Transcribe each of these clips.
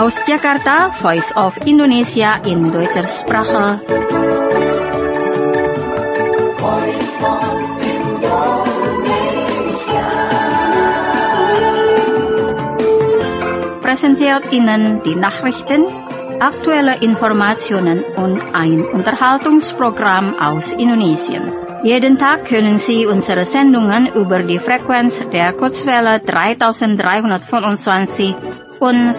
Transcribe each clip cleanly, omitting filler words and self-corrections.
Aus Jakarta, Voice of Indonesia in deutscher Sprache. Präsentiert Ihnen die Nachrichten, aktuelle Informationen und ein Unterhaltungsprogramm aus Indonesien. Jeden Tag können Sie unsere Sendungen über die Frequenz der Kurzwelle 3325 und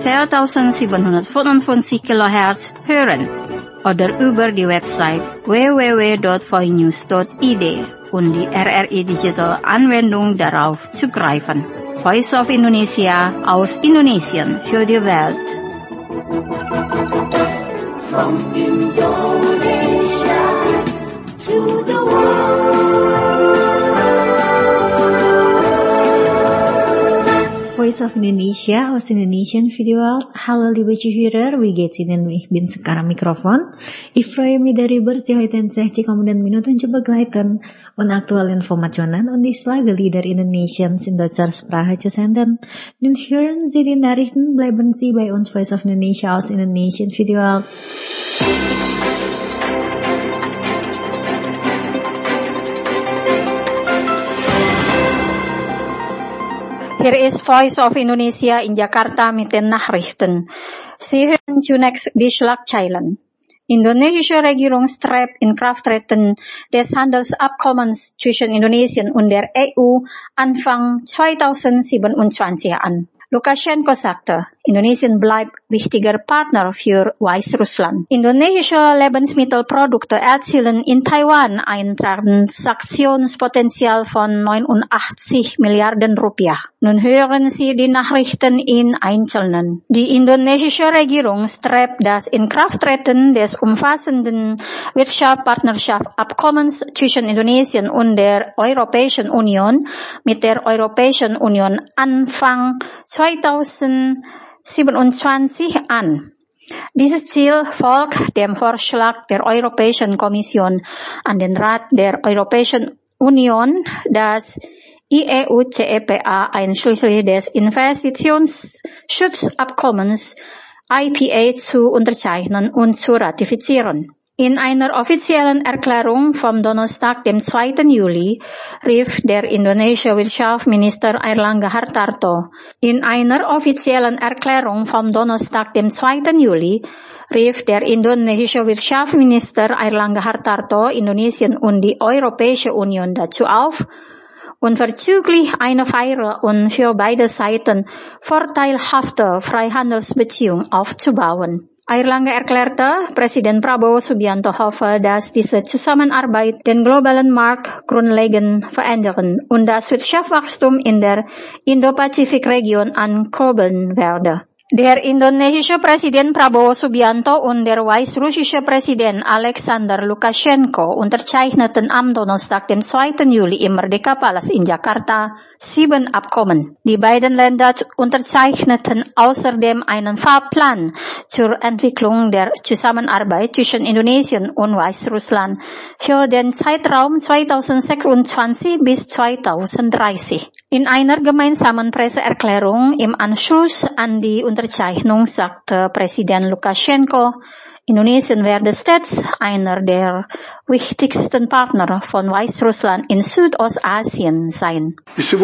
4755 kHz hören oder über die Website www.voinews.id und die RRI Digital Anwendung darauf zugreifen. Voice of Indonesia aus Indonesien für die Welt. From Indonesia to the world. Voice of Indonesia aus Indonesian Video World. Hallo liebe Zuhörer, wie geht's Ihnen? Ich bin sekarang Mikrofon. Ich freue mich darüber, Sie heute 60 kommenden Minuten zu begleiten und aktuelle Informationen und die Schlagelieder Indonesiens in deutscher Sprache zu senden. Nun hören Sie die Nachrichten, bleiben Sie bei uns Voice of Indonesia aus Indonesian Video World. Hier ist Voice of Indonesia in Jakarta mit den Nachrichten. Sie hören zunächst die Schlagzeilen. Indonesische Regierung strebt Inkrafttreten des Handelsabkommens zwischen Indonesien und der EU Anfang 2027 an. Lukaschenko sagte, Indonesien bleibt wichtiger Partner für Weißrussland. Indonesische Lebensmittelprodukte erzielen in Taiwan ein Transaktionspotenzial von 89 Milliarden Rupiah. Nun hören Sie die Nachrichten in Einzelnen. Die indonesische Regierung strebt das Inkrafttreten des umfassenden Wirtschaftspartnerschaftsabkommens zwischen Indonesien und der Europäischen Union mit der Europäischen Union Anfang 2027 an. Dieses Ziel folgt dem Vorschlag der Europäischen Kommission an den Rat der Europäischen Union, das IEU-CEPA einschließlich des Investitionsschutzabkommens IPA zu unterzeichnen und zu ratifizieren. In einer offiziellen Erklärung vom Donnerstag, dem 2. Juli, rief der indonesische Wirtschaftsminister Airlangga Hartarto. In einer offiziellen Erklärung vom Donnerstag, dem 2. Juli, rief der indonesische Wirtschaftsminister Airlangga Hartarto Indonesien und die Europäische Union dazu auf, unverzüglich eine faire und für beide Seiten vorteilhafte Freihandelsbeziehung aufzubauen. Airlangga erklärte, Präsident Prabowo Subianto hoffe, dass diese Zusammenarbeit den globalen Markt grundlegend verändern und das Wirtschaftswachstum in der Indo-Pazifik-Region ankurbeln werde. Der indonesische Präsident Prabowo Subianto und der weißrussische Präsident Alexander Lukaschenko unterzeichneten am Donnerstag, dem 2. Juli im Merdeka-Palast in Jakarta 7 Abkommen. Die beiden Länder unterzeichneten außerdem einen Fahrplan zur Entwicklung der Zusammenarbeit zwischen Indonesien und Weißrussland für den Zeitraum 2026 bis 2030. In einer gemeinsamen Presseerklärung im Anschluss an die Unterzeichnung sagte Präsident Lukaschenko, Indonesien werde stets einer der wichtigsten Partner von Weißrussland in Südostasien sein.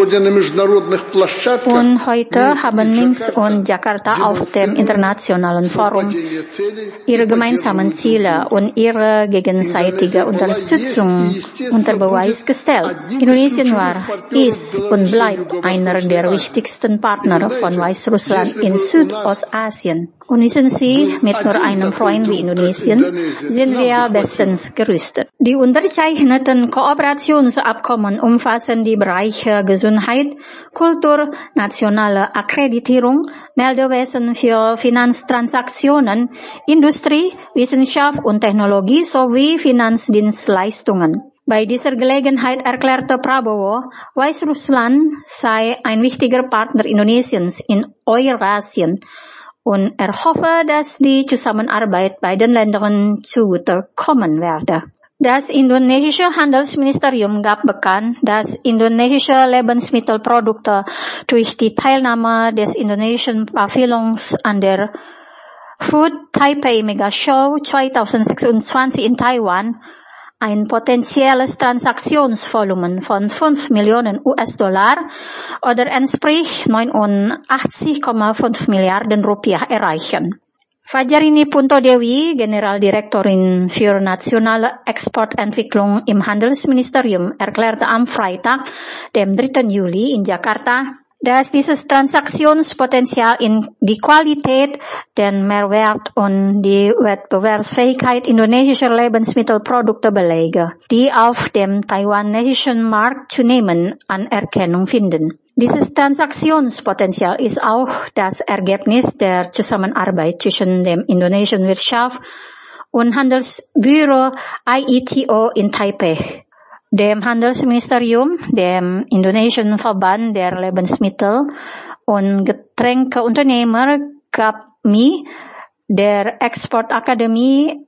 Und heute haben Minsk und Jakarta auf dem internationalen Forum ihre gemeinsamen Ziele und ihre gegenseitige Unterstützung unter Beweis gestellt. Indonesien war, ist und bleibt einer der wichtigsten Partner von Weißrussland in Südostasien. Und wissen Sie, mit nur einem Freund wie Indonesien sind wir bestens gerüstet. Die unterzeichneten Kooperationsabkommen umfassen die Bereiche Gesundheit, Kultur, nationale Akkreditierung, Meldewesen für Finanztransaktionen, Industrie, Wissenschaft und Technologie sowie Finanzdienstleistungen. Bei dieser Gelegenheit erklärte Prabowo, Weißrussland sei ein wichtiger Partner Indonesiens in Eurasien. Und er hoffe, dass die Zusammenarbeit bei den Ländern zugute kommen werde. Das indonesische Handelsministerium gab bekannt, dass indonesische Lebensmittelprodukte durch die Teilnahme des indonesischen Pavillons an der Food Taipei Mega Show 2026 in Taiwan ein potenzielles Transaktionsvolumen von 5 Millionen US-Dollar oder entspricht 89,5 Milliarden Rupiah erreichen. Fajrini Punto Dewi, Generaldirektorin für nationale Exportentwicklung im Handelsministerium, erklärte am Freitag, dem 3. Juli in Jakarta, dass dieses Transaktionspotenzial in die Qualität, den Mehrwert und die Wettbewerbsfähigkeit indonesischer Lebensmittelprodukte belege, die auf dem taiwanesischen Markt zunehmend Anerkennung finden. Dieses Transaktionspotenzial ist auch das Ergebnis der Zusammenarbeit zwischen dem indonesischen Wirtschaft- und Handelsbüro IETO in Taipei, dem Handelsministerium, dem Indonesischen Verband der Lebensmittel- und Getränkeunternehmer GAPMI, der Exportakademie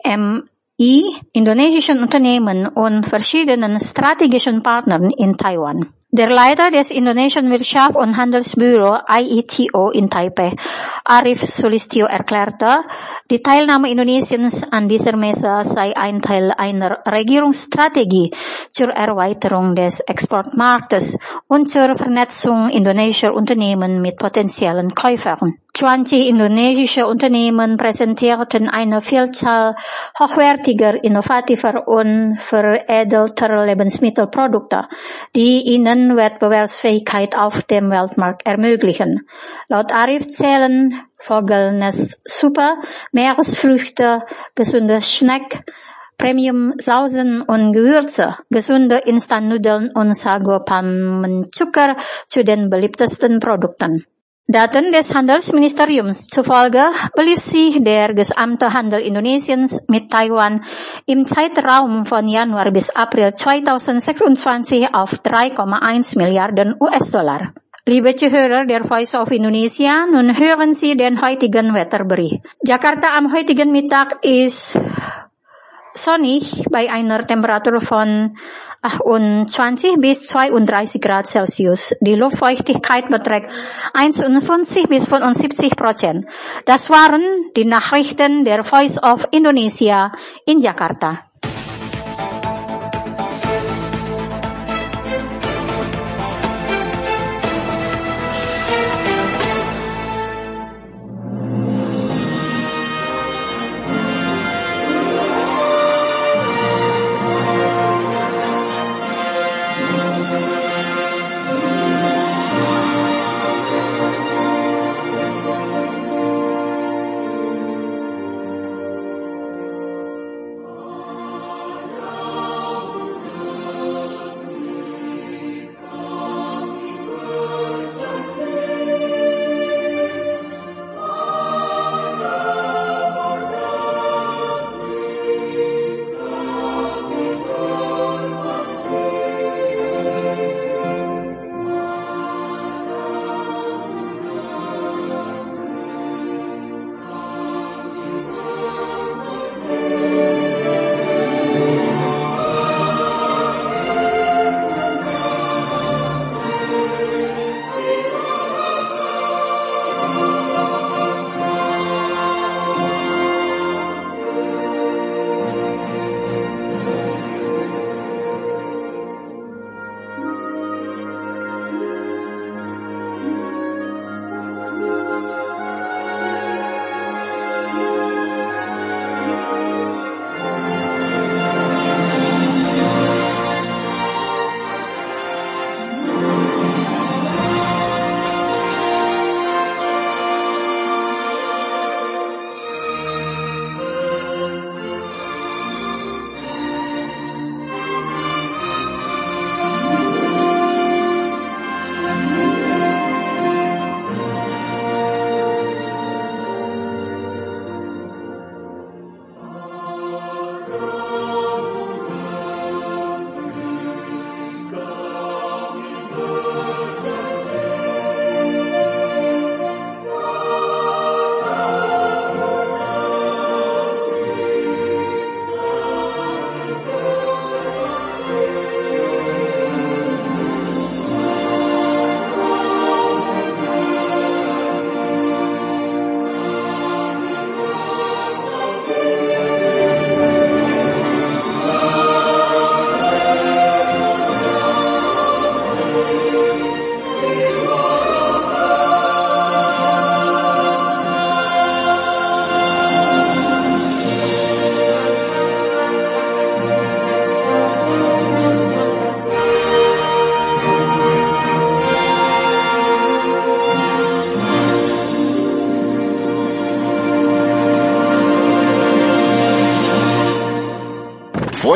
AMI, indonesischen Unternehmen und verschiedenen strategischen Partnern in Taiwan. Der Leiter des Indonesischen Wirtschaft- und Handelsbüro IETO in Taipei, Arif Sulistyo, erklärte, die Teilnahme Indonesiens an dieser Messe sei ein Teil einer Regierungsstrategie zur Erweiterung des Exportmarktes und zur Vernetzung indonesischer Unternehmen mit potenziellen Käufern. 20 indonesische Unternehmen präsentierten eine Vielzahl hochwertiger, innovativer und veredelter Lebensmittelprodukte, die ihnen Wettbewerbsfähigkeit auf dem Weltmarkt ermöglichen. Laut Arif zählen Vogelnestsuppe, Meeresfrüchte, gesunde Snack, Premium-Sausen und Gewürze, gesunde Instant-Nudeln und Sago-Palmenzucker zu den beliebtesten Produkten. Daten des Handelsministeriums zufolge belief sich der gesamte Handel Indonesiens mit Taiwan im Zeitraum von Januar bis April 2026 auf 3,1 Milliarden US-Dollar. Liebe Zuhörer der Voice of Indonesia, nun hören Sie den heutigen Wetterbericht. Jakarta am heutigen Mittag ist sonnig bei einer Temperatur von 28 bis 32 Grad Celsius. Die Luftfeuchtigkeit beträgt 51 bis 75%. Das waren die Nachrichten der Voice of Indonesia in Jakarta.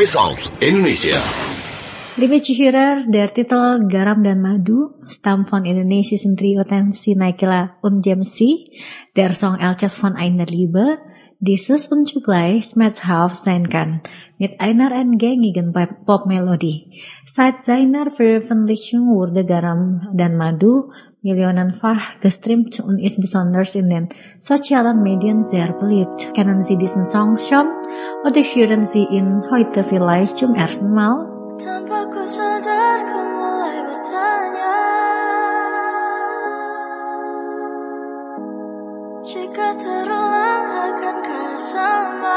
Voice of Indonesia. Liebe Zuhörer, der Titel Garam dan Madu stammt von indonesischen Trio Tensi Naikila und Jamsi. Der Song Elches von einer Liebe, dieses und zugleich schmerzhaft sein kann, mit einer eingängigen Popmelodie. Seit seiner Veröffentlichung wurde Garam dan Madu millionenfach gestreamt und ist besonders in den sozialen Medien sehr beliebt. Kennen Sie diesen Song schon? Oder hören Sie ihn heute vielleicht zum ersten Mal? Tanpa ku sadar ku mulai bertanya, jika terulang akankah sama?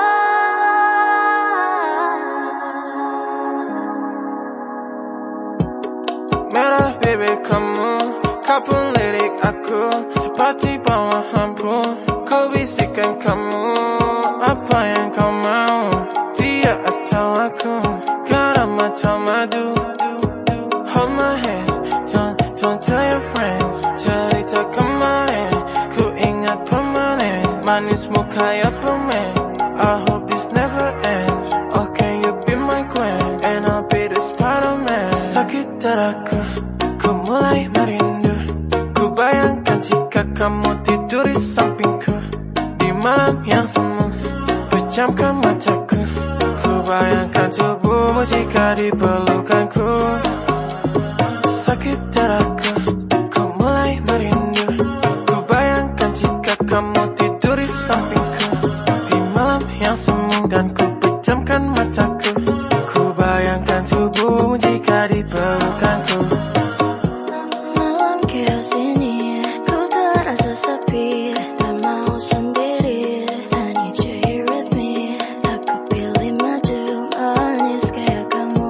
Merah bibir kamu, kau pun lirik aku, seperti bawah lampu. Kau bisikan kamu, apa yang kau mau, dia atau aku. Garam atau madu, hold my hand, don't tell your friends. Cerita kemarin, ku ingat permanen, manismu kayak permen. I hope this never ends. Oh, can you be my queen, and I'll be the Spider-Man. Sakit dadaku, ku mulai merindu. Ku bayangkan jika kamu tidur di sampingku, di malam yang semu, pejamkan mataku. Ku bayangkan tubuhmu jika dipelukanku. Sakit dadaku, ku mulai merindu. Ku bayangkan jika kamu tidur di sampingku, di malam yang semu, dan ku pejamkan mataku. Ku bayangkan tubuhmu jika dipelukanku. Malam chaos ini, ku terasa sepi, tak mau sendiri. I need you here with me. Aku pilih madu manis kayak kamu.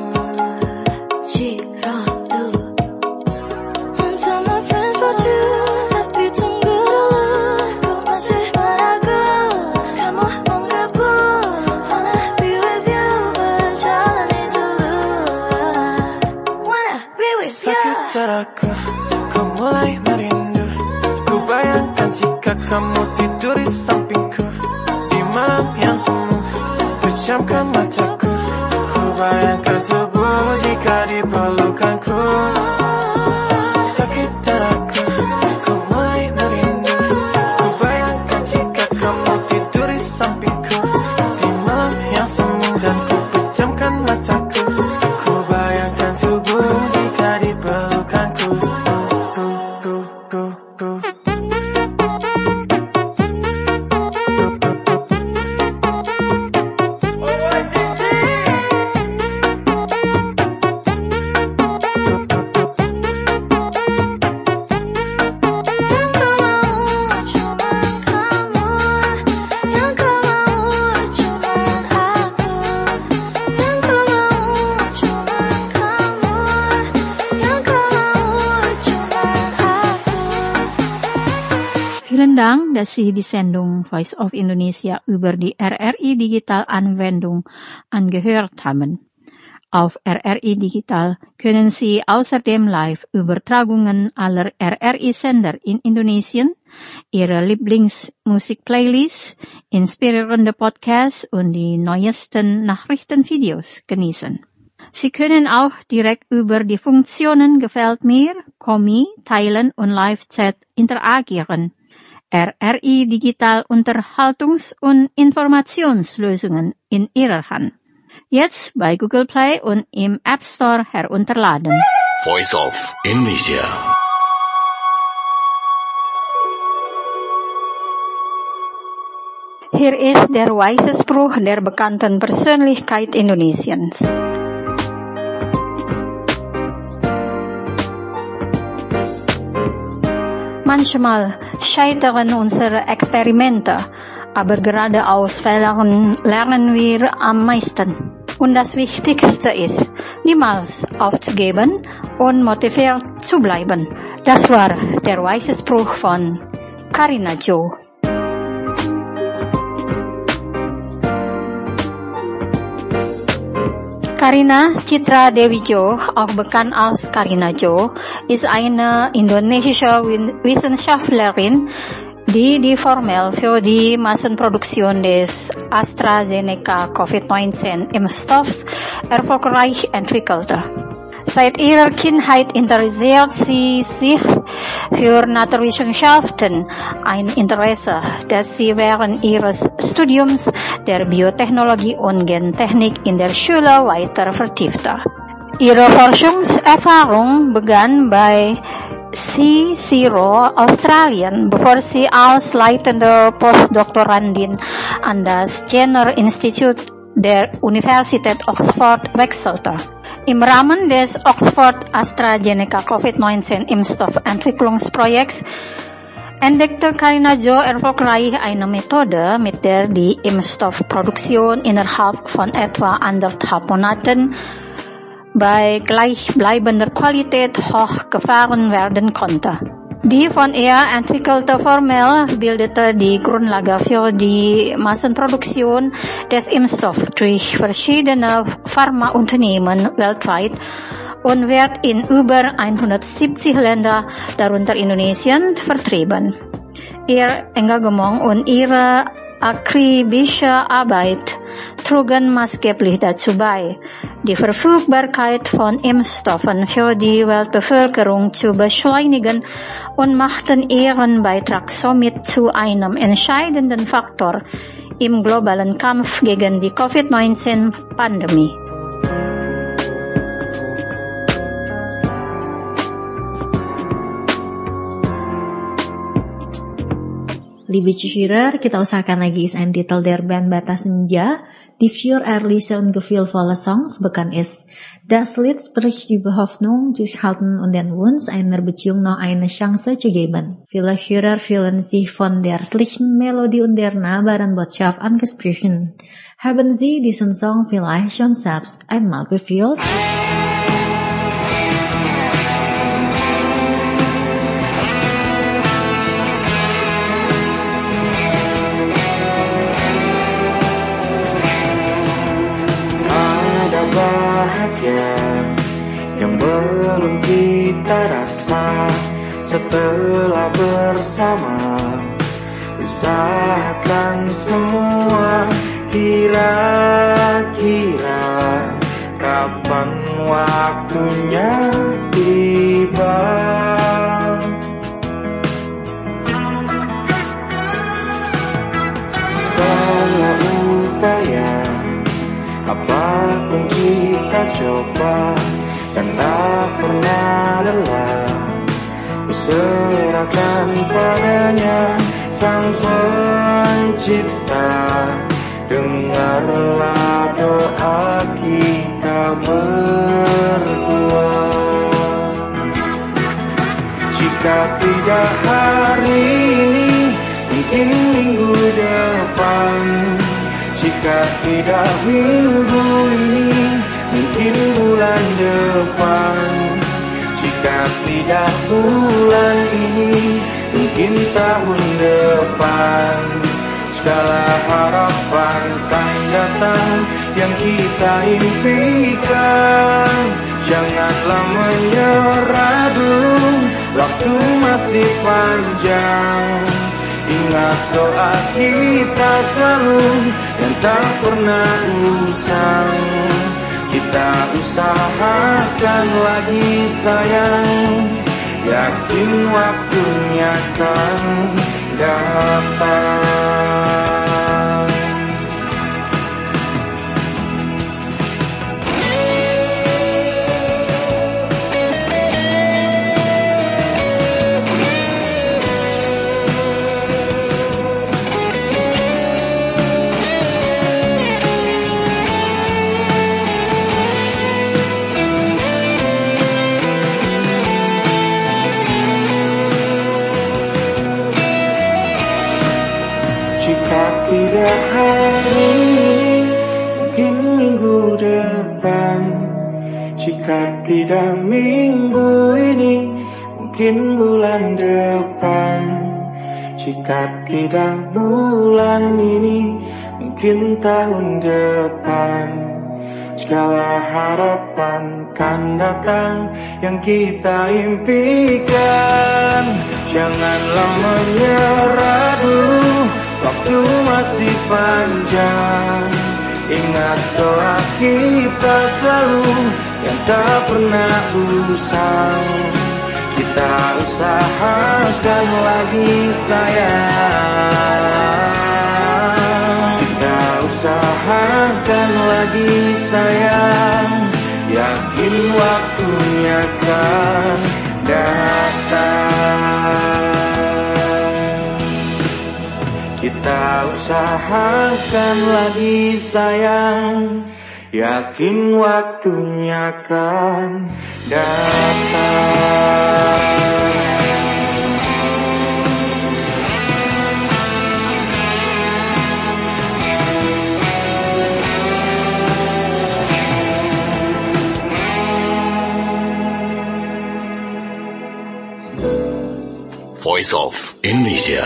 Ciratu. And tell my friends about you, tapi tunggu dulu. Ku masih meragu, kamu menggabung. Wanna be with you, berjalani dulu. Wanna be with you. Sakit dadaku, ku mulai merindu. Ku bayangkan jika kamu tidur di sampingku, di malam yang semu, pejamkan mataku. Ku bayangkan tubuhmu jika dipelukanku. Sakit dadaku, ku mulai merindu. Ku bayangkan jika kamu tidur di sampingku, di malam yang semu, dan ku pejamkan mataku. Ku bayangkan tubuhmu jika dipelukanku. Vielen Dank, dass Sie die Sendung Voice of Indonesia über die RRI Digital Anwendung angehört haben. Auf RRI Digital können Sie außerdem Live-Übertragungen aller RRI-Sender in Indonesien, Ihre Lieblingsmusikplaylists, inspirierende Podcasts und die neuesten Nachrichtenvideos genießen. Sie können auch direkt über die Funktionen Gefällt mir, Kommi, Teilen und Live-Chat interagieren. RRI Digital Unterhaltungs- und Informationslösungen in Ihrer Hand. Jetzt bei Google Play und im App Store herunterladen. Voice of Indonesia. Hier ist der weise Spruch der bekannten Persönlichkeit Indonesiens. Manchmal scheitern unsere Experimente, aber gerade aus Fehlern lernen wir am meisten. Und das Wichtigste ist, niemals aufzugeben und motiviert zu bleiben. Das war der weise Spruch von Karina Jo. Karina Citra Dewi Jo, auch bekannt als Karina Jo, ist eine indonesische Wissenschaftlerin, Die Formel für die Massenproduktion des AstraZeneca-Covid-19-Impfstoffs erfolgreich entwickelte. Seit ihrer Kindheit interessiert sie sich für Naturwissenschaften, ein Interesse, das sie während ihres Studiums der Biotechnologie und Gentechnik in der Schule weiter vertiefte. Ihre Forschungserfahrung begann bei CSIRO Australien, bevor sie als leitende Postdoktorandin an das Jenner Institute der Universität Oxford wechselte. Im Rahmen des Oxford AstraZeneca Covid-19-Impfstoffentwicklungsprojekts entdeckte Karina Jo erfolgreich eine Methode, mit der die Impfstoffproduktion innerhalb von etwa 1,5 Monaten bei gleichbleibender Qualität hochgefahren werden konnte. Die von ihr entwickelte Formel bildete die Grundlage für die Massenproduktion des Impfstoffs durch verschiedene Pharmaunternehmen weltweit und wird in über 170 Ländern, darunter Indonesien, vertrieben. Ihr Engagement und ihre akribische Arbeit trugen maßgeblich dazu bei, die Verfügbarkeit von Impfstoffen für die Weltbevölkerung zu beschleunigen und machten ihren Beitrag somit zu einem entscheidenden Faktor im globalen Kampf gegen die Covid-19-Pandemie. Liebe Zuhörer, kita usahakan lagi ist ein Titel der Band Bata Senja. Die vier ehrliche und gefühlvolle Songs bekannt ist. Das Lied spricht über Hoffnung, Durchhalten und den Wunsch, einer Beziehung noch eine Chance zu geben. Viele Hörer fühlen sich von der schlichten Melodie und der nahbaren Botschaft angesprochen. Haben Sie diesen Song vielleicht schon selbst einmal gefühlt? Yang belum kita rasa setelah bersama, usahakan semua. Kira-kira kapan waktunya tiba? Setelah upaya apapun kita coba dan tak pernah lelah, kuserahkan padanya Sang Pencipta. Dengarlah doa kita berdua. Jika tidak hari ini, mungkin minggu depan. Jika tidak minggu ini, mungkin bulan depan. Jika tidak bulan ini, mungkin tahun depan. Segala harapan kan datang yang kita impikan. Janganlah menyerah dulu, waktu masih panjang. Ingat doa kita selalu dan tak pernah usang. Kita usahakan lagi sayang, yakin waktunya akan datang. Tidak hari ini, mungkin minggu depan. Jika tidak minggu ini, mungkin bulan depan. Jika tidak bulan ini, mungkin tahun depan. segala harapan kan datang yang kita impikan. Janganlah menyerah dulu, waktu masih panjang. Ingat doa kita selalu yang tak pernah usang. Kita usahakan lagi sayang. Kita usahakan lagi sayang. Yakin waktunya kan datang. Kita usahakan lagi sayang. Yakin waktunya kan datang. Voice of Indonesia.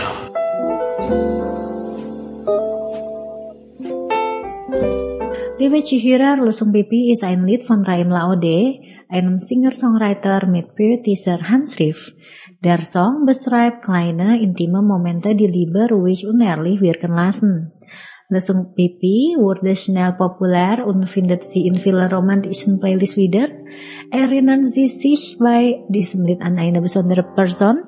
Liebe Zuhörer, Lösung Pipi ist ein Lied von Raim Laode, einem Singer-Songwriter mit Poetischer Handschrift. Der Song beschreibt kleine, intime Momente, die Liebe ruhig und ehrlich wirken lassen. Lösung Pipi wurde schnell populär und findet sie in vielen romantischen Playlists wieder. Erinnern Sie sich bei diesem Lied an eine besondere Person?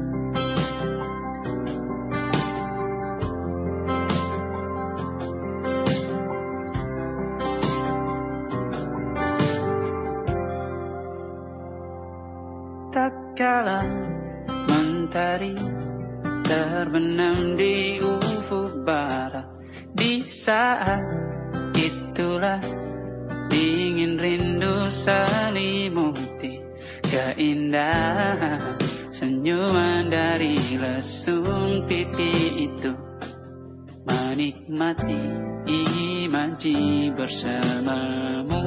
Kala mentari terbenam di ufuk barat, di saat itulah dingin rindu selimuti keindahan senyuman dari lesung pipi itu, menikmati imaji bersamamu.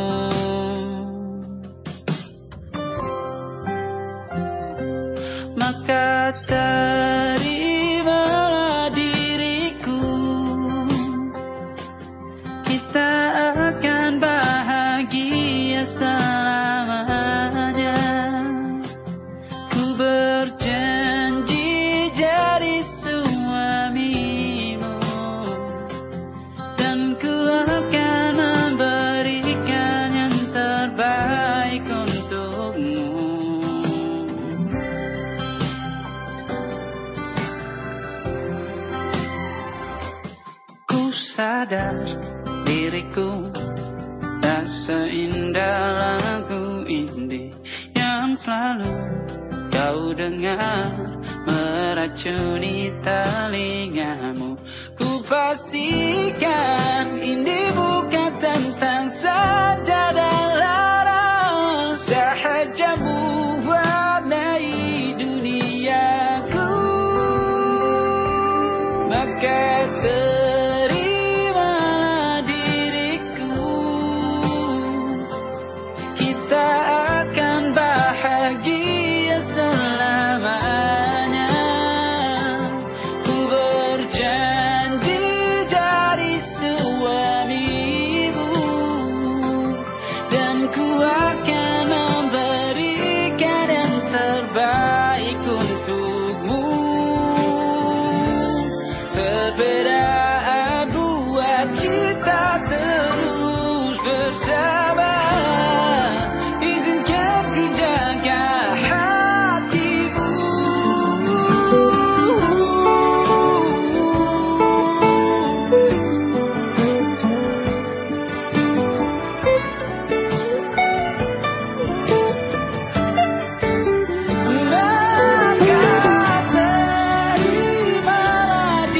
Maka terimalah diriku, kita akan bahagia selamanya. Ku berjanji jadi suamimu, dan ku akan memberikan yang terbaik untukmu. Sadar diriku tak seindah lagu ini yang selalu kau dengar meracuni telingamu. Ku pastikan ini bukan tentang saja dan larang, sahaja mewarnai duniaku. Maka bahagia selamanya. Ku berjanji jadi suamimu, dan ku akan memberikan yang terbaik untukmu. Perbedaan buat kita terus bersama.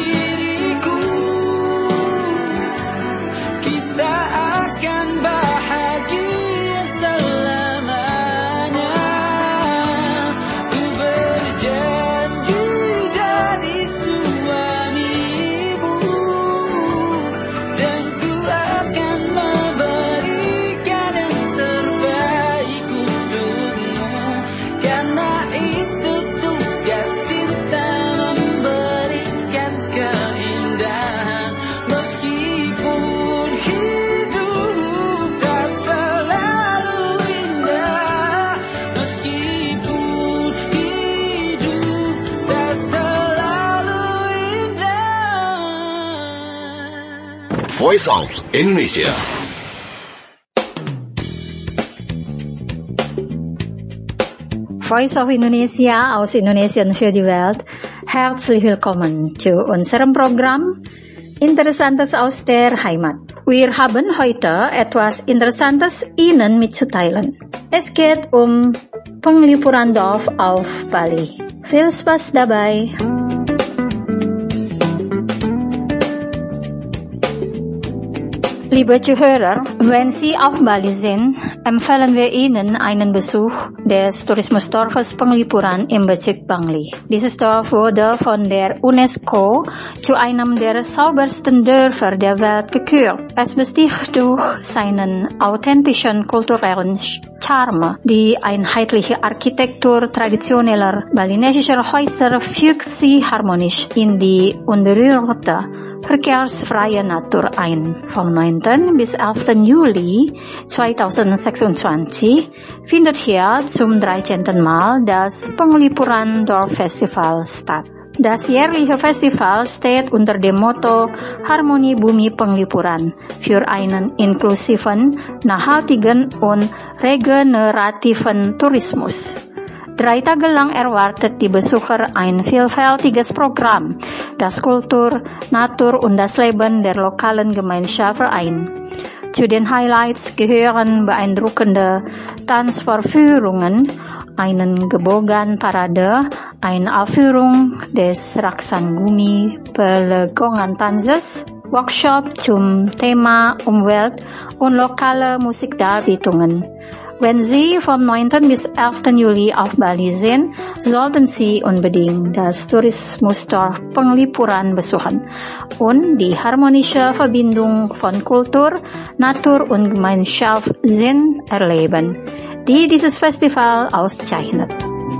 Kita akan bahagia Voice of Indonesia. Voice of Indonesia aus Indonesien für die Welt. Herzlich willkommen zu unserem Programm Interessantes aus der Heimat. Wir haben heute etwas Interessantes Ihnen mitzuteilen. Es geht um Penglipuran Dorf auf Bali. Viel Spaß dabei! Liebe Zuhörer, wenn Sie auf Bali sind, empfehlen wir Ihnen einen Besuch des Tourismusdorfes Penglipuran im Bezirk Bangli. Dieses Dorf wurde von der UNESCO zu einem der saubersten Dörfer der Welt gekürt. Es besticht durch seinen authentischen kulturellen Charme. Die einheitliche Architektur traditioneller balinesischer Häuser fügt sie harmonisch in die unberührte verkehrsfreie Natur ein. Vom 9. bis 11. Juli 2026 findet hier zum 13. Mal das Penglipuran Dorffestival statt. Das jährliche Festival steht unter dem Motto Harmonie Bumi Penglipuran für einen inklusiven, nachhaltigen und regenerativen Tourismus. 3 Tage lang erwartet die Besucher ein vielfältiges Programm, das Kultur, Natur und das Leben der lokalen Gemeinschaft vereint. Zu den Highlights gehören beeindruckende Tanzvorführungen, einen Gebogan-Parade, eine Aufführung des Raksangumi Pelegongan-Tanzes, Workshop zum Thema Umwelt und lokale Musikdarbietungen. Wenn Sie vom 9. bis 11. Juli auf Bali sind, sollten Sie unbedingt das Tourismusdorf Penglipuran besuchen und die harmonische Verbindung von Kultur, Natur und Gemeinschaft Sinn erleben, die dieses Festival auszeichnet.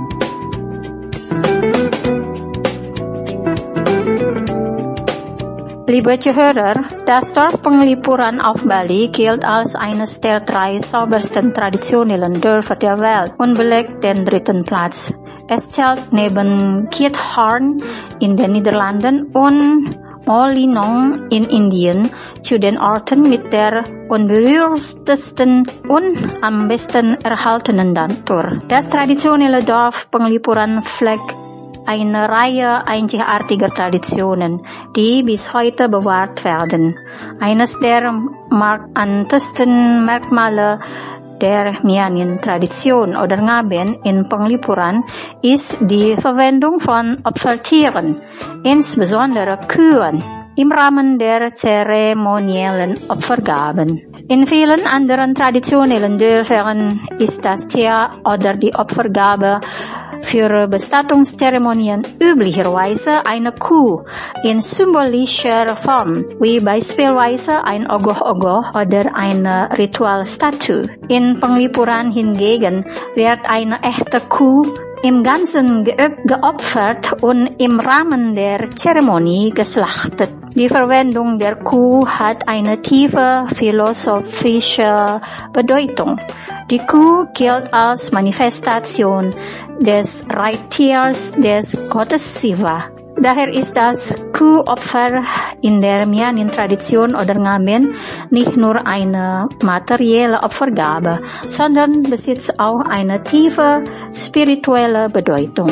Liebe Zuhörer, das Dorf Penglipuran auf Bali gilt als eines der 3 saubersten traditionellen Dörfer der Welt und belegt den 3. Platz. Es zählt neben Giethoorn in den Niederlanden und Molinong in Indien zu den Orten mit der unberührtesten und am besten erhaltenen Natur. Das traditionelle Dorf Penglipuran pflegt eine Reihe einzigartiger Traditionen, die bis heute bewahrt werden. Eines der markantesten Merkmale der Mianin-Tradition oder Ngaben in Penglipuran ist die Verwendung von Opfertieren, insbesondere Kühen, im Rahmen der zeremoniellen Opfergaben. In vielen anderen traditionellen Dörfern ist das Tier oder die Opfergabe für Bestattungszeremonien üblicherweise eine Kuh in symbolischer Form, wie beispielsweise ein Ogoh-Ogoh oder eine Ritualstatue. In Penglipuran hingegen wird eine echte Kuh im Ganzen geopfert und im Rahmen der Zeremonie geschlachtet. Die Verwendung der Kuh hat eine tiefe philosophische Bedeutung. Die Kuh gilt als Manifestation des Reittiers des Gottes Siva. Daher ist das Kuhopfer in der Mianin-Tradition oder Ngaben nicht nur eine materielle Opfergabe, sondern besitzt auch eine tiefe spirituelle Bedeutung.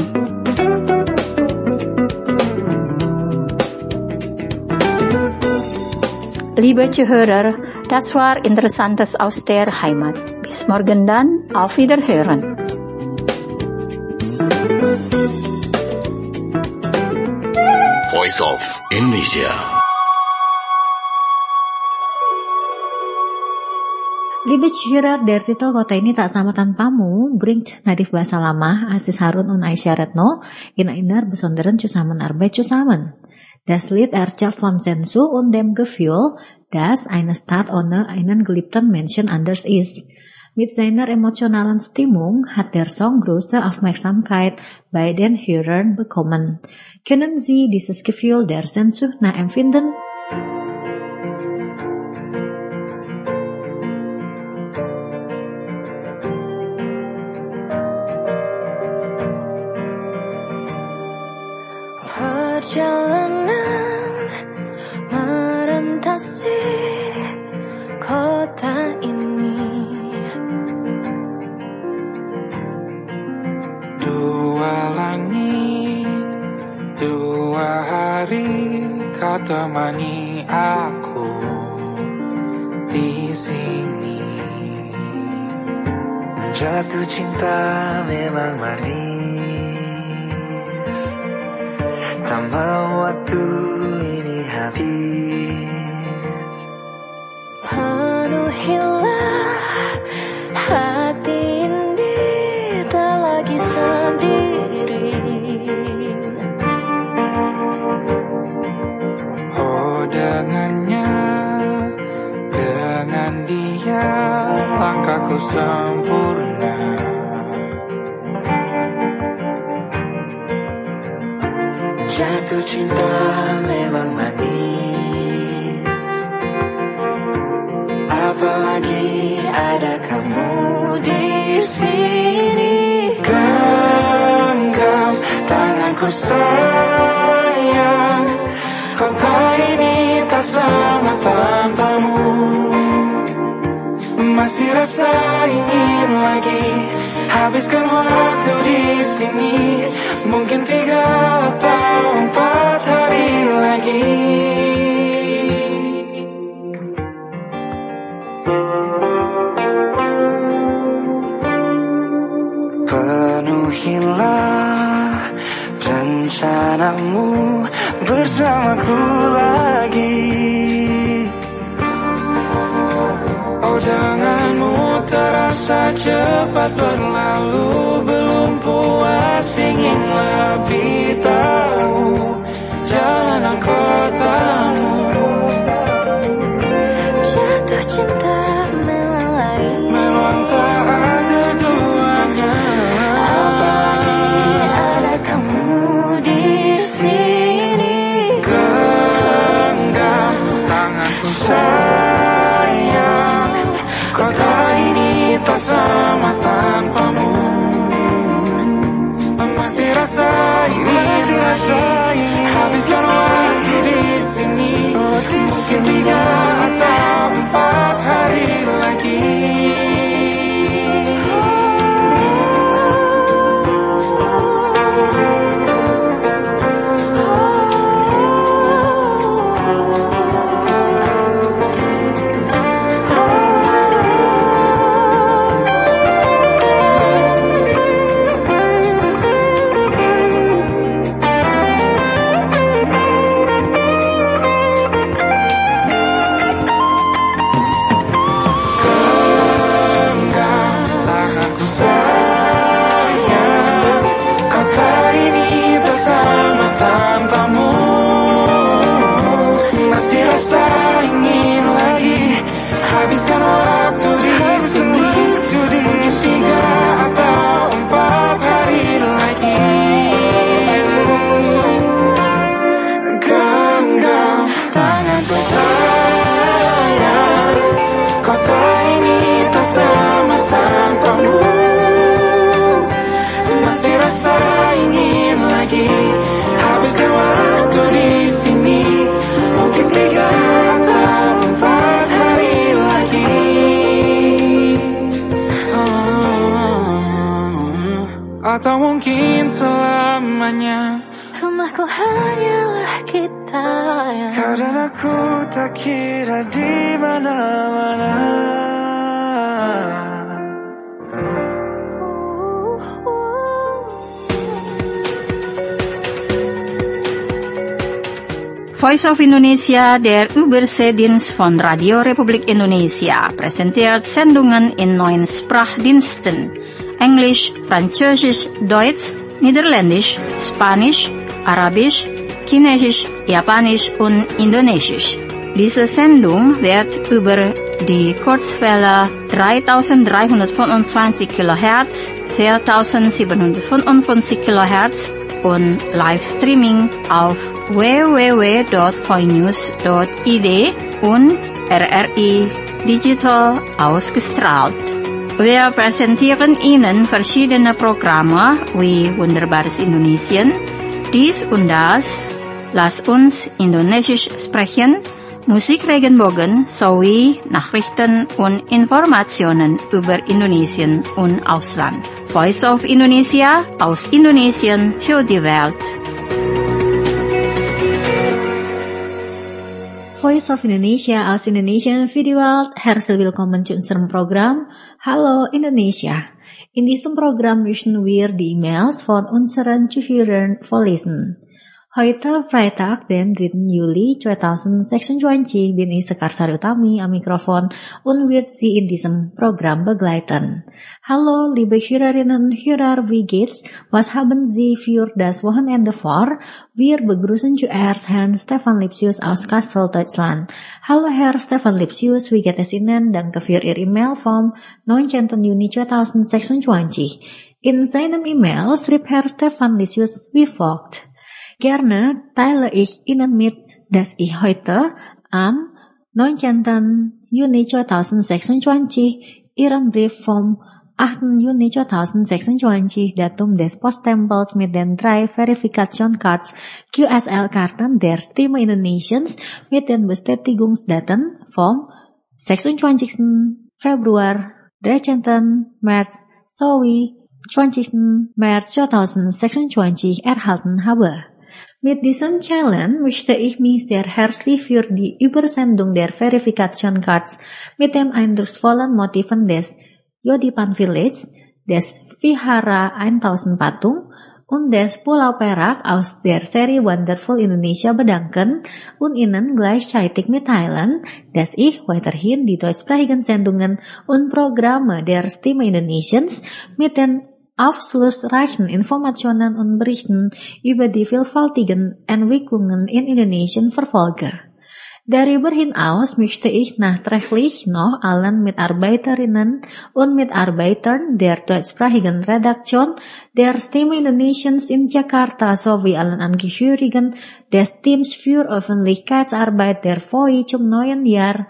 Liebe Zuhörer, das war Interessantes aus der Heimat. Bis morgen dann, auf Wiederhören. Voice of Indonesia. Liebe Zuhörer, der titel Kota Ini Tak Sama Tanpamu bringt Nadif Bahasa Lama, Aziz Harun und Aisyah Retno in einer besonderen zusammen Arbeit zusammen. Das Lied Erschafft von Sensu und dem Gefühl, das eine Stadt ohne einen geliebten Menschen anders ist. Mit seiner emotionalen Stimmung hat der Song große Aufmerksamkeit bei den Hörern bekommen. Können Sie dieses Gefühl der Sehnsucht nachempfinden? Perjalanan merentasi temani aku di sini. Jatuh cinta memang manis, tak mau waktu ini habis. Penuhilah hati ini, tak lagi sendiri. Oh, dengannya, dengan dia langkahku sempurna. Jatuh cinta memang manis, apalagi ada kamu di sini. Genggam tanganku sayang, kota ini tak sama tanpamu. Masih rasa ingin lagi habiskan waktu di sini. Mungkin 3 atau 4 hari lagi. Penuhilah rencanamu bersamaku lagi. Oh, denganmu terasa cepat berlalu, belum puas ingin lebih tahu jalanan kotamu. Jatuh cinta memang lain, Memang tak ada duanya, apalagi ada kamu di sini. genggam tanganku sayang, kota ini tak sama tanpamu. Masih rasa ini, habiskan waktu di sini. Mungkin 3 atau 4 hari lagi. Habiskan waktu di sini, 3 atau 4 hari lagi. Genggam tanganku sayang, kota ini tak sama tanpamu. Masih rasa ingin lagi habiskan waktu di sini. Mungkin 3 atau 4 hari lagi. Atau mungkin selamanya. Rumahku hanyalah kita yang Kau dan aku tak kira di mana-mana. Voice of Indonesia, der Überseedienst von Radio Republik Indonesia, präsentiert Sendungen in 9 Sprachdiensten: Englisch, Französisch, Deutsch, Niederländisch, Spanisch, Arabisch, Chinesisch, Japanisch und Indonesisch. Diese Sendung wird über die Kurzwelle 3325 kHz, 4755 kHz und Livestreaming auf www.voinews.id und RRI Digital ausgestrahlt. Wir präsentieren Ihnen verschiedene Programme wie Wunderbares Indonesien, dies und das, Lass uns Indonesisch sprechen, Musik Regenbogen sowie Nachrichten und Informationen über Indonesien und Ausland. Voice of Indonesia, aus Indonesien für die Welt. Voice of Indonesia aus Indonesian Video World. Herzlich willkommen zu unserem Programm Hallo Indonesia. In diesem Programm möchten wir die E-Mails von unseren Zuhörern vorlesen. Heute Freitag, den 3. Juli 2026 bin ich Sekar Sari Utami am Mikrofon und wird Sie in diesem Programm begleiten. Hallo, liebe Hörerinnen und Hörer, wie geht's? Was haben Sie für das Wochenende vor? Wir begrüßen zuerst Herrn Stefan Lipsius aus Kassel, Deutschland. Hallo Herr Stefan Lipsius, wie geht es Ihnen? Danke für Ihr E-Mail vom 19. Juni 2026. In seinem E-Mail schrieb Herr Stefan Lipsius wie folgt. Gerne teile ich Ihnen mit, dass ich heute am 19. Juni 2026 Ihren Brief vom 8. Juni 2026 Datum des Poststempels mit den 3 Verifikation Cards QSL-Karten der Stimme Indonesiens mit den Bestätigungsdaten vom 26. Februar 13. März sowie 20. März 2026 erhalten habe. Mit diesen Zeilen möchte ich mich sehr herzlich für die Übersendung der Verifikation Cards mit dem eindrucksvollen Motiven des Yodipan Village, des Vihara 1000 Patung und des Pulau Perak aus der Serie Wonderful Indonesia bedanken und Ihnen gleichzeitig mitteilen, dass ich weiterhin die deutschsprachigen Sendungen und Programme der Stimme Indonesiens mit den aufschlussreichen Informationen und Berichten über die vielfältigen Entwicklungen in Indonesien verfolge. Darüber hinaus möchte ich nachträglich noch allen Mitarbeiterinnen und Mitarbeitern der deutschsprachigen Redaktion der Stimme Indonesiens in Jakarta sowie allen Angehörigen des Teams für Öffentlichkeitsarbeit der VOI zum neuen Jahr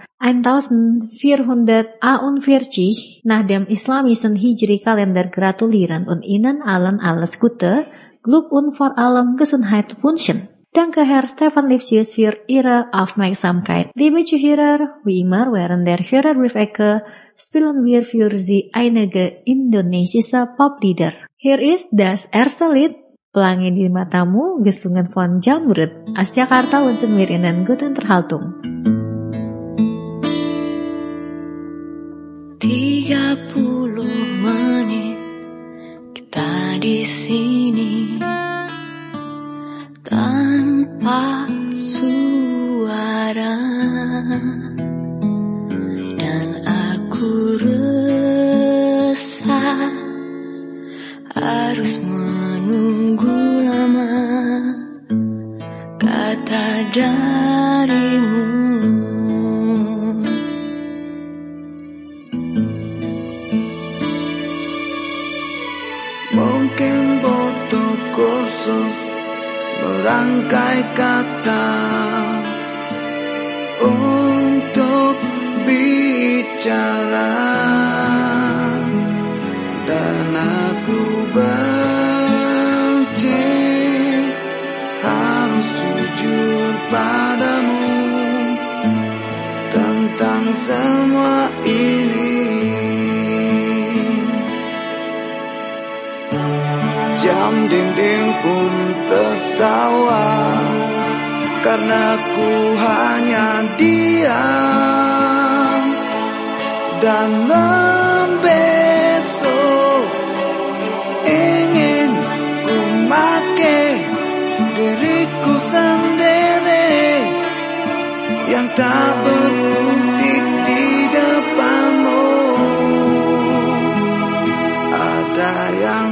1441 nach dem islamischen Hijri-Kalender gratulieren und Ihnen allen alles Gute, Glück und vor allem Gesundheit wünschen. Danke Herr Stefan Lipsius für Ihre Aufmerksamkeit. Liebe Zuhörer, wie immer während der Hörerbriefecke spielen wir für Sie einige indonesische Poplieder. Hier ist das erste Lied, Pelangi di Matamu, gesungen von Jamrud. Aus Jakarta wünschen wir Ihnen gute Unterhaltung. 30 menit kita di sini tanpa suara dan aku resah harus menunggu lama kata darimu. Mungkin butuh kursus merangkai kata untuk bicara, dan aku benci harus jujur padamu tentang semua ini. Jam dinding pun tertawa karena ku hanya diam dan membesok. Ingin ku make diriku sendiri yang tak berkutik di depanmu. Ada yang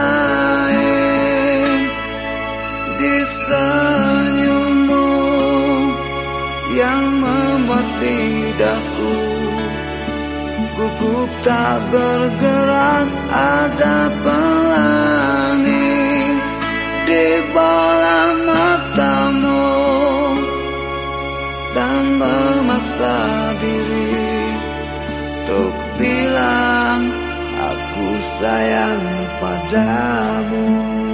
lain di senyummu yang membuat lidahku gugup tak bergerak. Ada pelangi di bola matamu dan memaksa diri untuk bilang aku sayang padamu.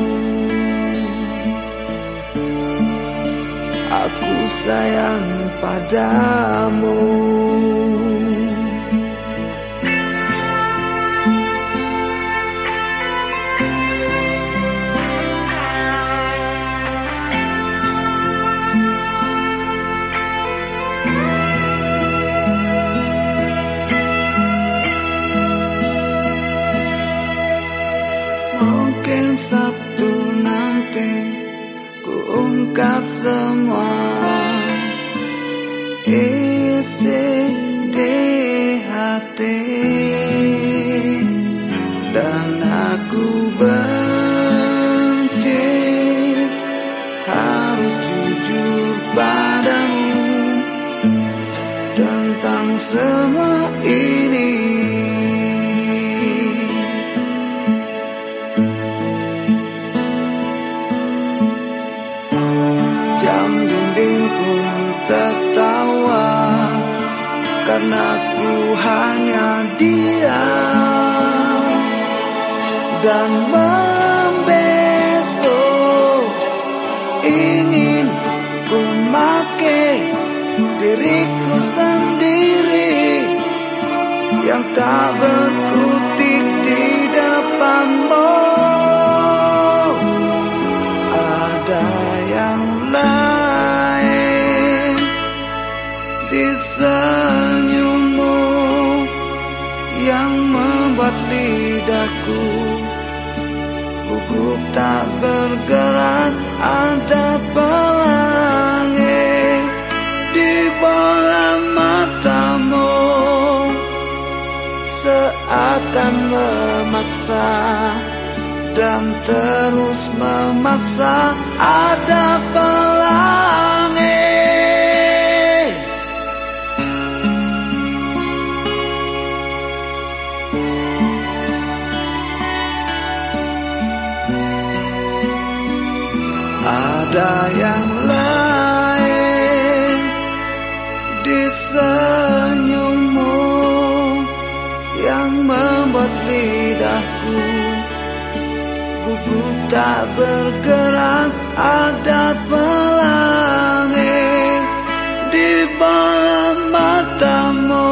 Aku sayang padamu. Sabtu nanti ku ungkap semua isi di hati, dan aku benci harus jujur padamu tentang semua ini. Jam dinding pun tertawa karena ku hanya diam dan membesok. Ingin ku make diriku sendiri yang tak berkutik di depanmu. Ada yang lain di senyummu yang membuat lidahku gugup tak bergerak. Ada pelangi di bola matamu, seakan memaksa dan terus memaksa. Ada pelangi. Ada yang lain di senyummu yang membuat lidahku gugup tak bergerak. Ada pelangi di bola matamu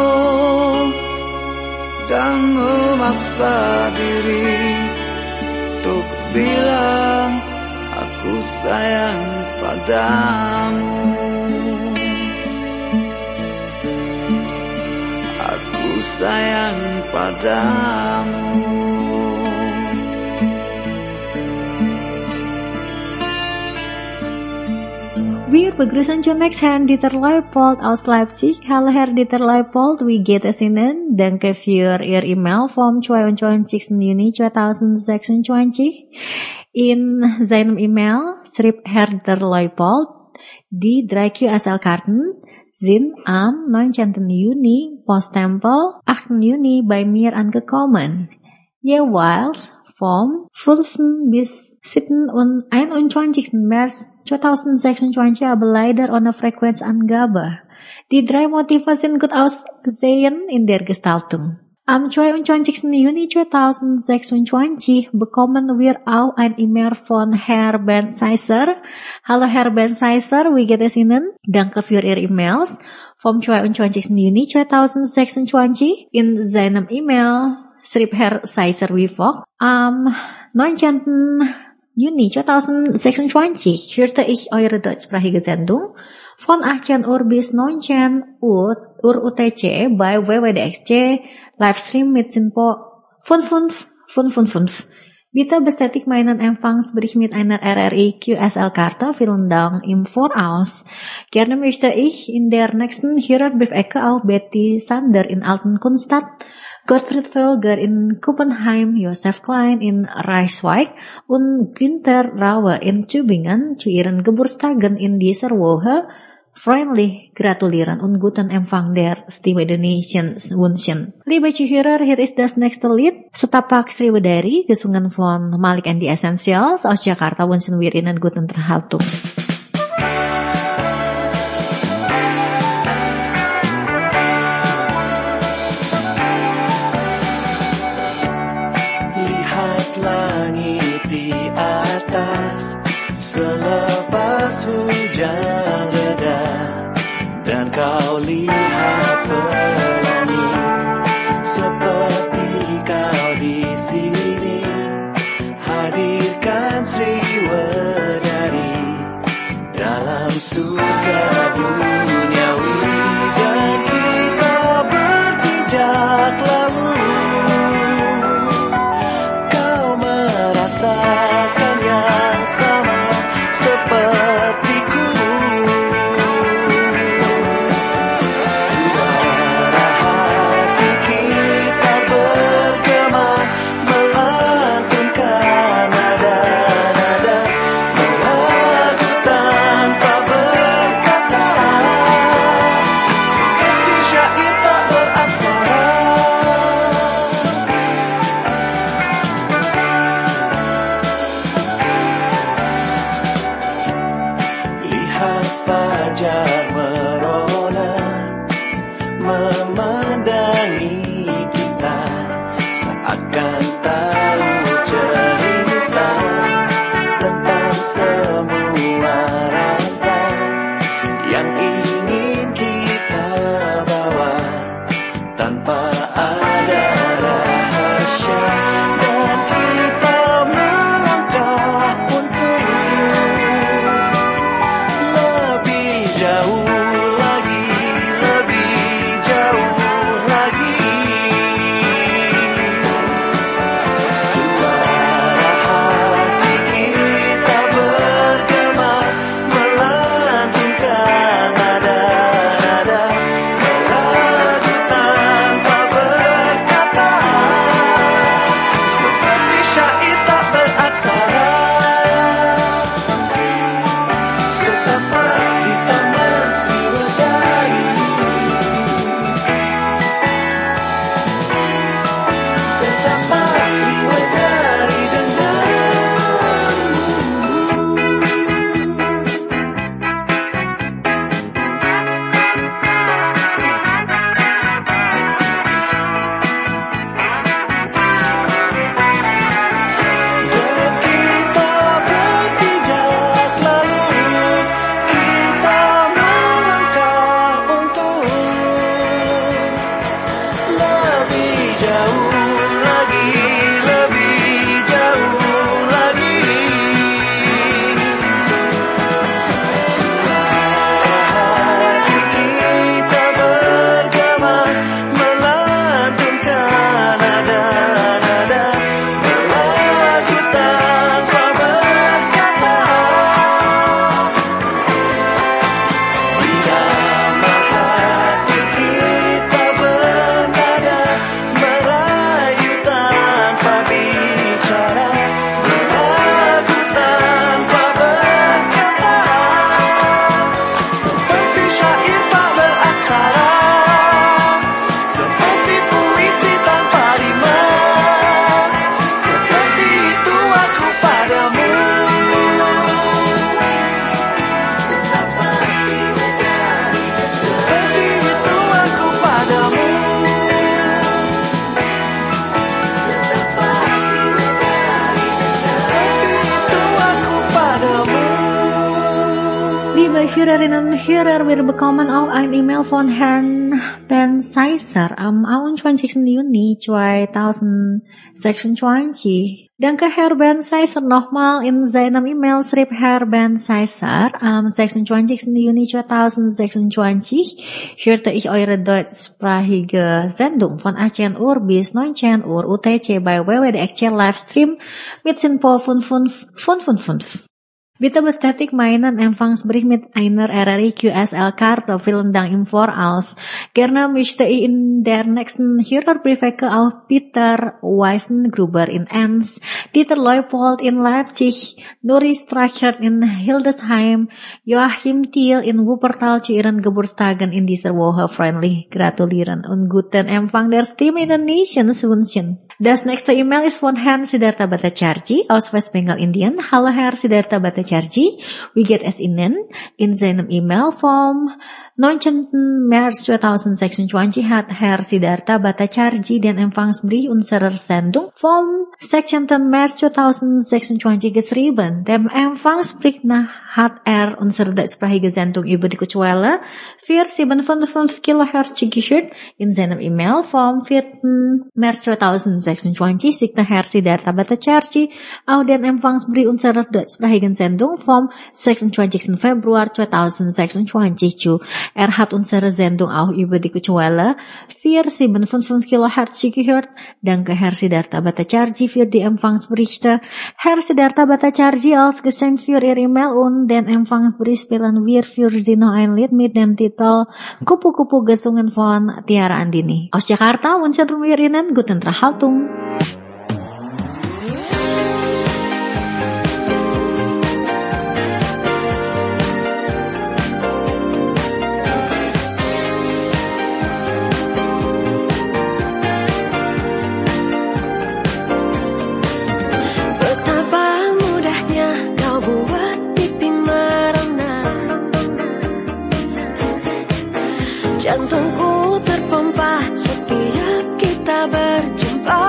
dan memaksa diri untuk bilang aku sayang padamu. Aku sayang padamu. Wir begrüßen zunächst Herrn Dieter Leupold aus Leipzig. Hallo Herr Dieter Leupold, wie geht es Ihnen? Danke für Ihr E-Mail vom 22. Juni 2026. In seinem E-Mail schrieb Herr Dieter Leupold, die 3 QSL-Karten sind am 19. Juni Posttempel 8. Juni bei mir angekommen. Jeweils vom 5. bis 7. und 21. März 2026, aber leider ohne Frequenzangabe. Die 3 Motive sind gut ausgesehen in der Gestaltung. Am 22. Juni 2026 bekommen wir auch ein E-Mail von Herr Bernd Seiser. Hallo Herr Bernd Seiser, wie geht es Ihnen? Danke für Ihre E-Mails. Vom 22. Juni 2026 in seinem E-Mail schrieb Herr Seiser wie folgt. Am 19. Juni 2026 hörte ich eure deutschsprachige Sendung von 18 Uhr bis 19 Uhr UTC bei WWDXC Livestream mit Info 5555. Bitte bestätigt meinen Empfangsbericht mit einer RRI QSL-Karte. Vielen Dank im Voraus. Gerne möchte ich in der nächsten Hörerbriefecke auch Betty Sander in Altenkunstadt, Gottfried Völger in Kuppenheim, Josef Klein in Reichswijk und Günther Raue in Tübingen zu ihren Geburtstagen in dieser Woche freundlich gratulieren und guten Empfang der Stimme Indonesian wünschen. Liebe Zuhörer, hier ist das nächste Lied, Setapak Sriwedari, gesungen von Malik and the Essentials. Aus Jakarta wünschen wir Ihnen gute Unterhaltung. Langit di atas selepas hujan reda, dan kau lihat pelangi seperti kau di sini. Hadirkan Sriwedari Hörerinnen und Hörer, wir bekommen auch ein E-Mail von Herrn Ben Seiser am 21. Juni 2026. Danke Herr Ben Seiser nochmal. In seinem E-Mail schrieb Herr Ben Seiser am 26. Juni 2026 hörte ich eure deutschsprachige Sendung von 18 Uhr bis 19 Uhr UTC bei WWDXC Livestream mit Sinpo 555. Bitte bestätigt meinen Empfangsbericht mit einer RRI QSL-Karte. Vielen Dank im Voraus. Gerne möchte ich in der nächsten Hörerbriefecke auf Peter Weisengruber in Enns, Dieter Leupold in Leipzig, Nuri Strachert in Hildesheim, Joachim Thiel in Wuppertal zu ihren Geburtstagen in dieser Woche freundlich gratulieren und guten Empfang der Stimme Indonesiens wünschen. Das nächste E-Mail ist von Herrn Siddhartha Bhattacharjee aus West Bengal, Indien. Hallo Herr Siddhartha Bhattacharjee, wie geht es Ihnen? In seinem E-Mail vom 19. März 2026 hat Herr Siddhartha Bhattacharjee den Empfangsbrief unserer Sendung vom 16. März 2026 geschrieben. Dem Empfangsbrief hat unsere deutschsprachige Sendung über die Kurzwelle 4,755 kHz gehört. In seinem E-Mail vom 4. März 2026 schickte Herr Siddhartha Bhattacharjee auch den Empfangsbrief unserer deutschsprachigen Sendung vom 26. Februar 2026 zu. Hat unsere Sendung auch über die Kurzwelle 4,755 kHz gehört. Danke Herr Siddhartha Bhattacharjee für die Empfangsberichte. Herr Siddhartha Bhattacharjee, als Geschenk für Ihr E-Mail und den Empfangsbericht spielen wir für Sie noch ein Lied mit dem Titel Kupu-Kupu gesungen von Tiara Andini. Aus Jakarta wünschen wir Ihnen gute Unterhaltung. Jantungku terpompa setiap kita berjumpa.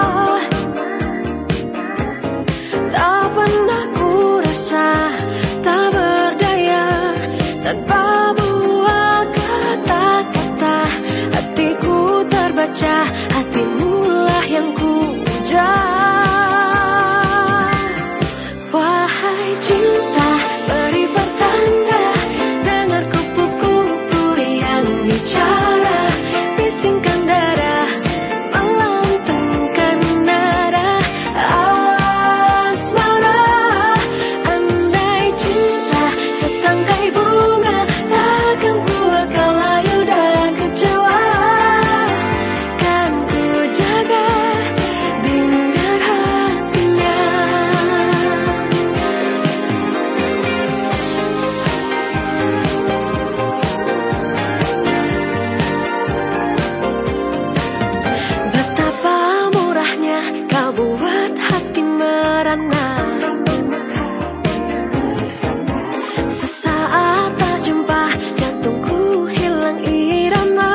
Tak pernah ku rasa tak berdaya tanpa buah kata-kata. Hatiku terbaca, hatimulah yang ku puja. Wahai cinta, beri pertanda, dengar kupu-kupu yang bicara, bisingkan darah, melantungkan nada asmara. Andai cinta setangkai bunga, takkan buat kau layu dan kecewa. Kan ku jaga bimbing hatinya. Betapa murahnya kau buat hati merana. Sesaat tak jumpa, jantungku hilang irama.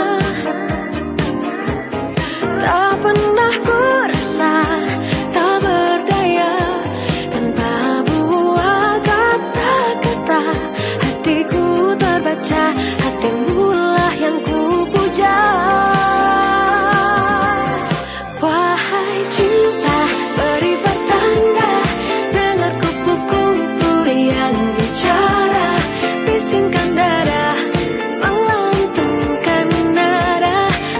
Tak pernah ku rasa tak berdaya tanpa buah kata-kata. Hatiku terbaca, hatimulah yang ku puja. Wahai cinta, beri pertanda, dengar kupu-kupu yang bicara, bisingkan darah, melantungkan nada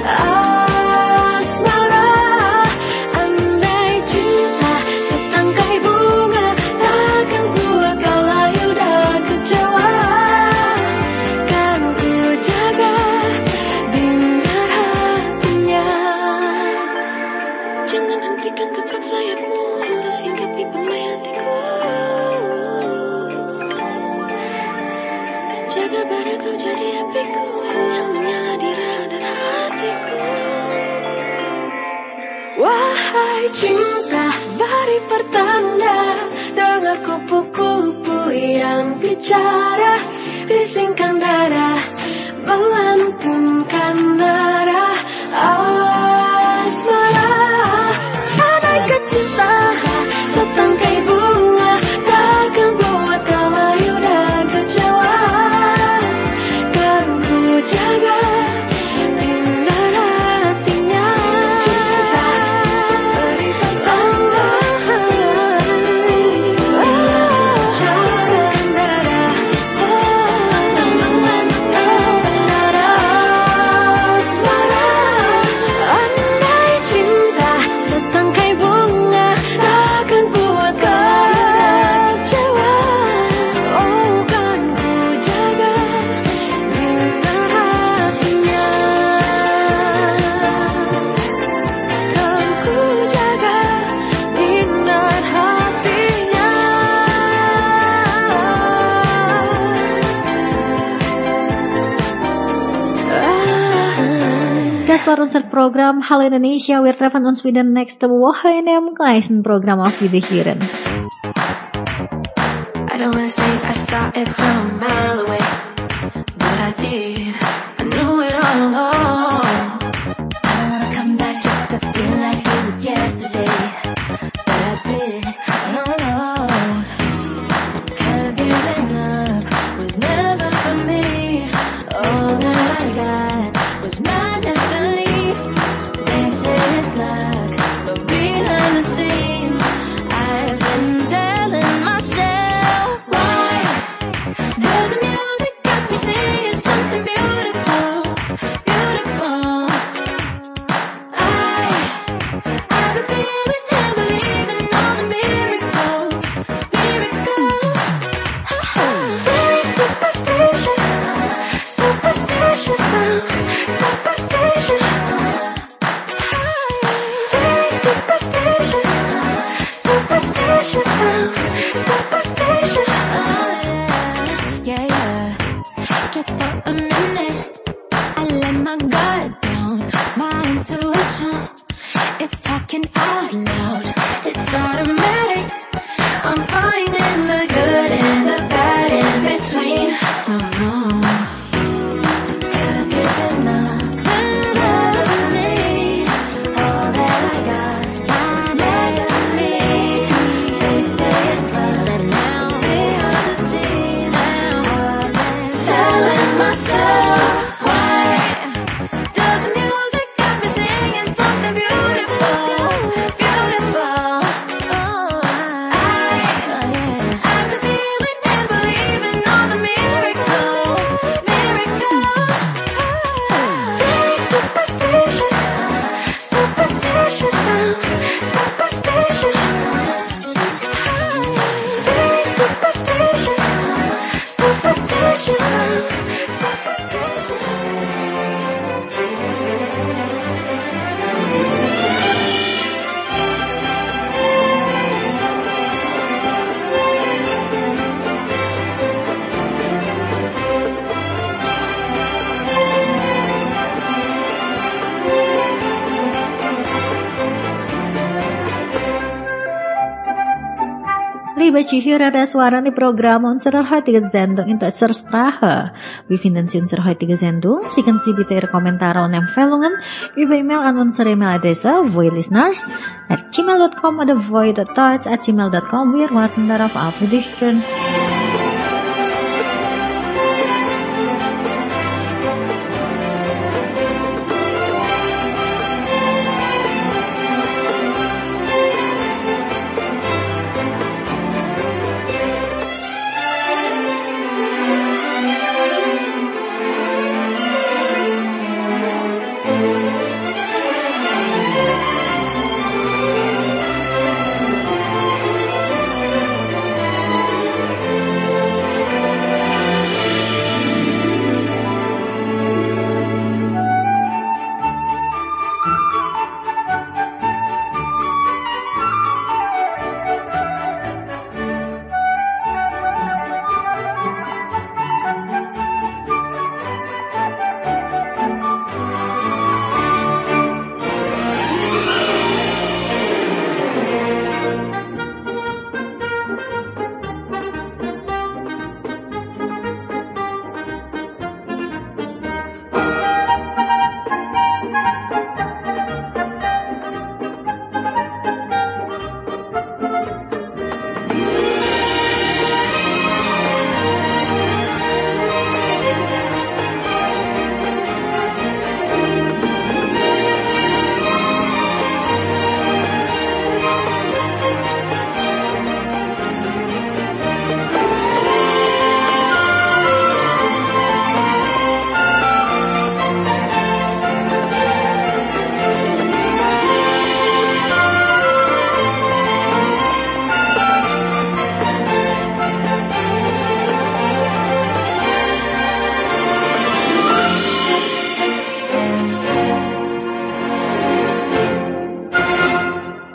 asmara. Andai cinta setangkai bunga, takkan buat kau layu dan kecewa. Kan ku jaga bimbing hatinya. Jangan hentikan ketuk sayapmu untuk singgapi pemai hatiku. Jaga bara kau jadi apiku, senyum menyala di radar hatiku. Wahai cinta, beri pertanda, dengar kupu-kupu yang bicara, bisingkan darah, melantunkan nada asmara. Andai cinta setangkai bunga, takkan buat kau layu dan kecewa. das war unser Programm Hallo Indonesia. Wir treffen uns wieder nächste Woche in dem gleichen Programm auf Wiederhören. I don't wanna say I saw it from a mile away, but I did. I knew it all along. I don't wanna come back just to feel like it was yesterday, but I did. No, no. 'Cause giving up was never for me. All that I got was my destiny. They say it's luck, but behind the scenes, I've been telling myself why. Does the music got me singing something beautiful, beautiful? I've been feeling and believing all the miracles, miracles. Very superstitious, superstitious, superstitious. Very superstitious, superstitious, superstitious. Yeah, yeah. Just for a minute, I let my guard down. My intuition, it's talking out loud. It's automatic. I'm finding the good and the bad in between. Oh, no. 'Cause it's enough. It's never for me. All that I got is meant to me. They say it's love, but now behind the scenes, I've been telling myself why. Does the music got me singing something beautiful, beautiful? I've been feeling and believing all the miracles, miracles. Very superstitious, superstitious, superstitious. Very superstitious, superstitious, superstitious. Liebe Zuhörer, das waren die Programme unserer heutigen Sendung in deutscher Sprache. Wir finden Sie unsere heutige Sendung. Schicken Sie bitte Ihre Kommentare und Empfehlungen über E-Mail an unsere E-Mail-Adresse voilisteners@gmail.com oder void.tots@gmail.com. Wir warten darauf auf Wiederhören.